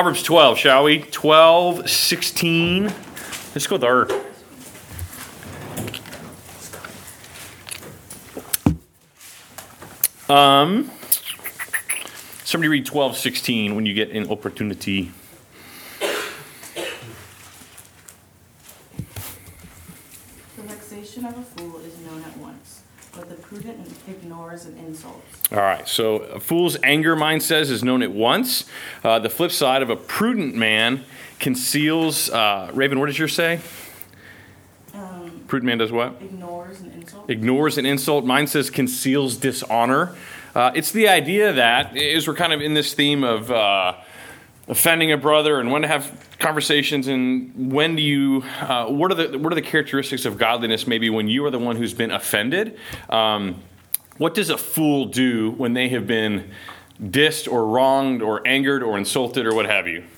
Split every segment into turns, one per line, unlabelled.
Proverbs 12, shall we? 12:16. Let's go with our... Somebody read 12:16 when you get an opportunity.
The vexation of a fool is known at once, but the prudent ignores an insult.
All right, so a fool's anger, mine says, is known at once. The flip side of a prudent man conceals... Raven, what does yours say? Prudent man does what?
Ignores an insult.
Ignores an insult. Mine says conceals dishonor. It's the idea that, as we're kind of in this theme of offending a brother and when to have conversations and when do you, what are the characteristics of godliness maybe when you are the one who's been offended? What does a fool do when they have been dissed or wronged or angered or insulted or what have you?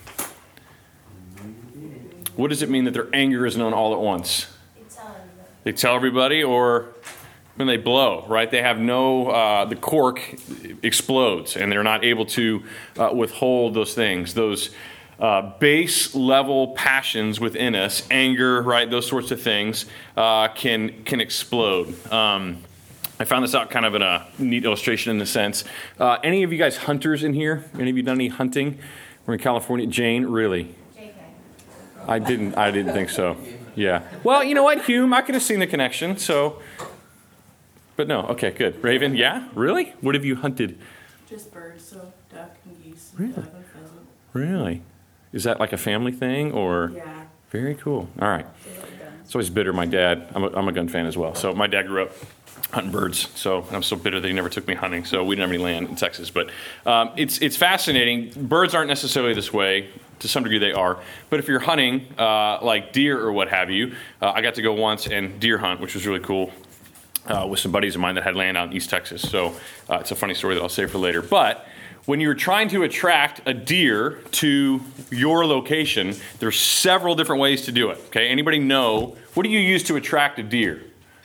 What does it mean that their anger is known all at once? They tell everybody, or when they blow, right? They have no, the cork explodes, and they're not able to withhold those things, those base level passions within us, anger, right? Those sorts of things can explode. I found this out kind of in a neat illustration in a sense. Any of you guys hunters in here? Any of you done any hunting? We're in California. Jane, really? JK. I didn't think so. Yeah. Well, you know what, Hume? I could have seen the connection. So, but no. Okay, good. Raven, yeah, really? What have you hunted?
Just birds, so duck and geese,
really?
dove and pheasant.
Really? Is that like a family thing, or?
Yeah.
Very cool. All right. It's always bitter. My dad. I'm a gun fan as well. So my dad grew up hunting birds. So I'm so bitter that he never took me hunting. So we didn't have any land in Texas. But it's fascinating. Birds aren't necessarily this way. To some degree they are. But if you're hunting, like deer or what have you, I got to go once and deer hunt, which was really cool, with some buddies of mine that had land out in East Texas. So it's a funny story that I'll save for later. But when you're trying to attract a deer to your location, there's several different ways to do it. Okay, anybody know, what do you use to attract a deer?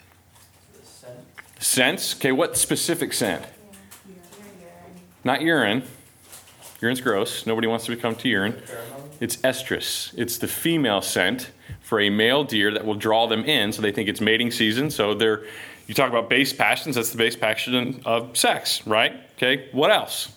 Scents? Okay, what specific scent? Not urine. Urine's gross. Nobody wants to come to urine. It's estrus. It's the female scent for a male deer that will draw them in, so they think it's mating season. So you talk about base passions, that's the base passion of sex, right? Okay, what else?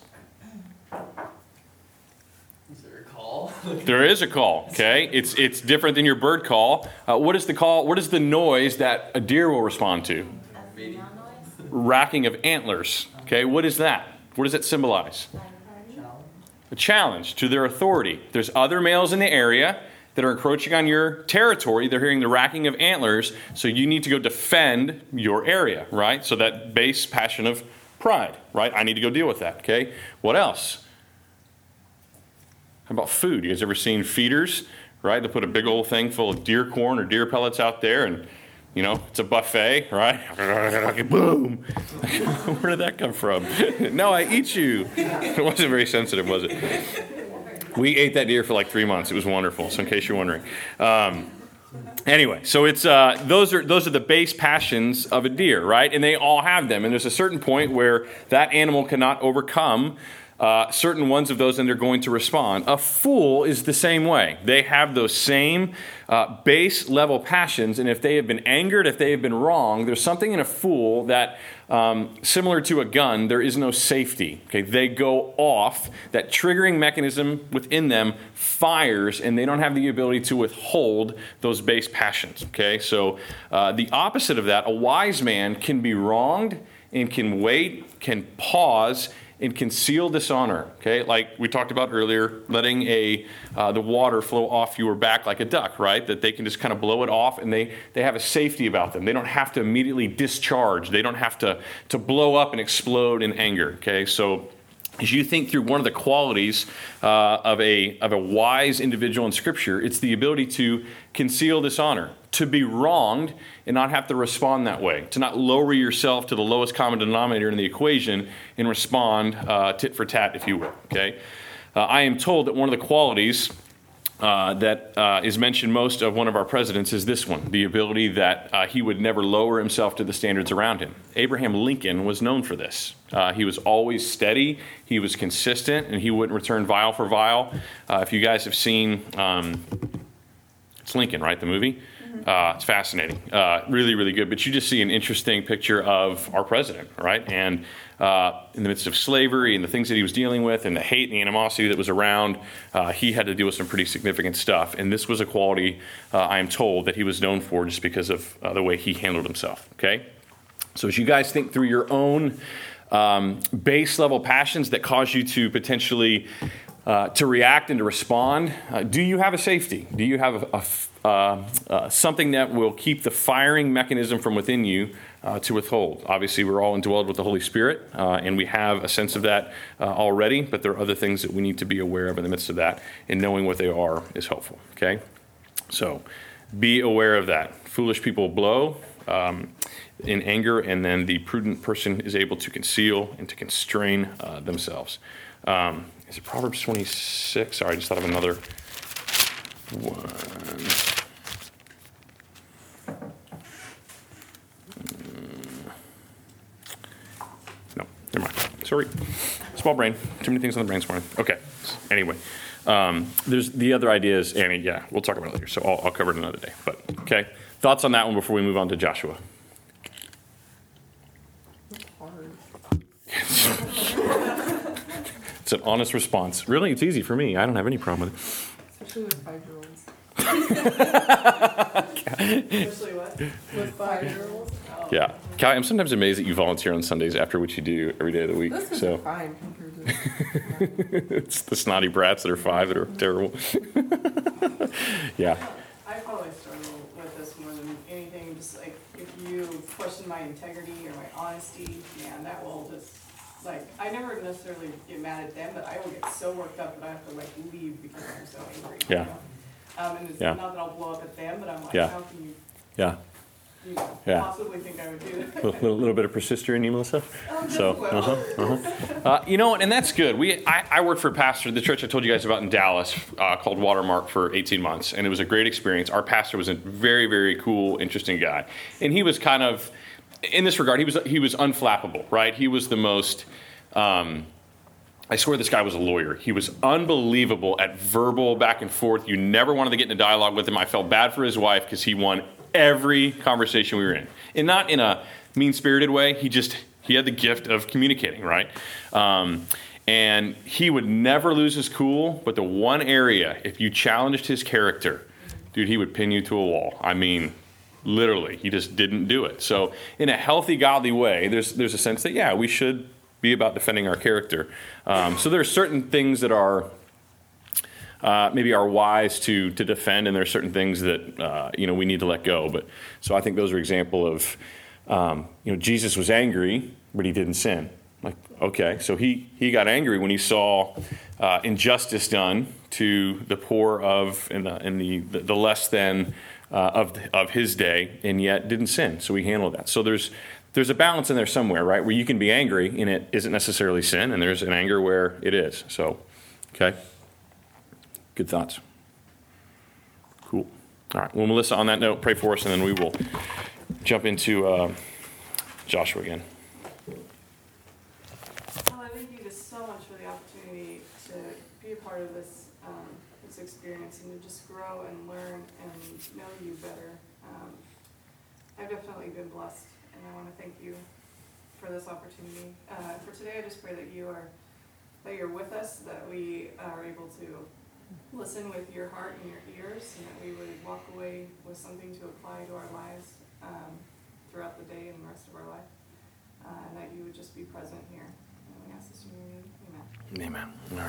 Is there a call?
There is a call, okay? It's different than your bird call. What is the call? What is the noise that a deer will respond to? Racking of antlers. Okay, what is that? What does it symbolize? A challenge to their authority. There's other males in the area that are encroaching on your territory. They're hearing the racking of antlers, so you need to go defend your area, right? So that base passion of pride, right? I need to go deal with that, okay? What else? How about food? You guys ever seen feeders, right? They put a big old thing full of deer corn or deer pellets out there, and you know, it's a buffet, right? Boom. Where did that come from? No, I eat you. It wasn't very sensitive, was it? We ate that deer for like 3 months. It was wonderful, so in case you're wondering. Anyway, so it's those are the base passions of a deer, right? And they all have them. And there's a certain point where that animal cannot overcome certain ones of those, and they're going to respond. A fool is the same way. They have those same base level passions, and if they have been angered, if they have been wronged, there's something in a fool that, similar to a gun, there is no safety. Okay, they go off. That triggering mechanism within them fires, and they don't have the ability to withhold those base passions. Okay, so the opposite of that, a wise man can be wronged and can wait, can pause, and conceal dishonor, okay? Like we talked about earlier, letting the water flow off your back like a duck, right? That they can just kind of blow it off, and they have a safety about them. They don't have to immediately discharge. They don't have to blow up and explode in anger, okay? So as you think through one of the qualities of a wise individual in Scripture, it's the ability to conceal dishonor, to be wronged and not have to respond that way, to not lower yourself to the lowest common denominator in the equation and respond tit for tat, if you will. Okay, I am told that one of the qualities that is mentioned most of one of our presidents is this one, the ability that he would never lower himself to the standards around him. Abraham Lincoln was known for this. He was always steady, he was consistent, and he wouldn't return vial for vial. If you guys have seen, it's Lincoln, right, the movie? It's fascinating. Really, really good. But you just see an interesting picture of our president, right? And in the midst of slavery and the things that he was dealing with and the hate and the animosity that was around, he had to deal with some pretty significant stuff. And this was a quality, I am told, that he was known for just because of the way he handled himself, okay? So as you guys think through your own base level passions that cause you to potentially to react and to respond, do you have a safety? Do you have something that will keep the firing mechanism from within you to withhold? Obviously, we're all indwelled with the Holy Spirit, and we have a sense of that already, but there are other things that we need to be aware of in the midst of that, and knowing what they are is helpful, okay? So be aware of that. Foolish people blow in anger, and then the prudent person is able to conceal and to constrain themselves. Is it Proverbs 26? Sorry, I just thought of another one. No, never mind. Sorry. Small brain. Too many things on the brain this morning. Okay. Anyway, there's the other ideas, Annie. Yeah, we'll talk about it later. So I'll cover it another day. But okay, thoughts on that one before we move on to Joshua? It's an honest response. Really, it's easy for me. I don't have any problem with it.
Especially with 5-year-olds.
Especially what?
With 5-year-olds.
Oh.
Yeah. Callie, I'm sometimes amazed that you volunteer on Sundays after what you do every day of the week.
This is
So
fine compared to
it's the snotty brats that are 5 that are terrible. Yeah.
I probably struggle with this more than anything. Just like if you question my integrity or my honesty, man, that will just like I never necessarily get mad at them, but I will get so worked up that I have to like leave because I'm so angry.
Yeah.
You know? And it's
Yeah.
not that I'll blow up at them, but I'm like,
Yeah.
how can you,
Yeah.
you know,
Yeah.
possibly think I would do that?
A little bit of persister in you, Melissa.
Oh, just
So,
well.
you know what, and that's good. I worked for a pastor, the church I told you guys about in Dallas, called Watermark for 18 months, and it was a great experience. Our pastor was a very, very cool, interesting guy, and he was kind of, in this regard, he was unflappable, right? He was the most. I swear this guy was a lawyer. He was unbelievable at verbal back and forth. You never wanted to get in a dialogue with him. I felt bad for his wife because he won every conversation we were in. And not in a mean-spirited way. He had the gift of communicating, right? And he would never lose his cool, but the one area, if you challenged his character, dude, he would pin you to a wall. I mean, literally, he just didn't do it. So in a healthy, godly way, there's a sense that, yeah, we should be about defending our character. So there are certain things that are maybe are wise to defend, and there are certain things that we need to let go. But so I think those are example of Jesus was angry, but he didn't sin. Like, okay, so he got angry when he saw injustice done to the poor and the less than of his day, and yet didn't sin. So he handled that. So there's a balance in there somewhere, right, where you can be angry and it isn't necessarily sin, and there's an anger where it is. So, okay. Good thoughts. Cool. All right. Well, Melissa, on that note, pray for us, and then we will jump into Joshua again.
Well, I thank you just so much for the opportunity to be a part of this experience and to just grow and learn and know you better. I've definitely been blessed, and I want to thank you for this opportunity. For today, I just pray that you're with us, that we are able to listen with your heart and your ears, and that we would walk away with something to apply to our lives throughout the day and the rest of our life, and that you would just be present here. And we ask this in your name. Amen.
Amen. All right.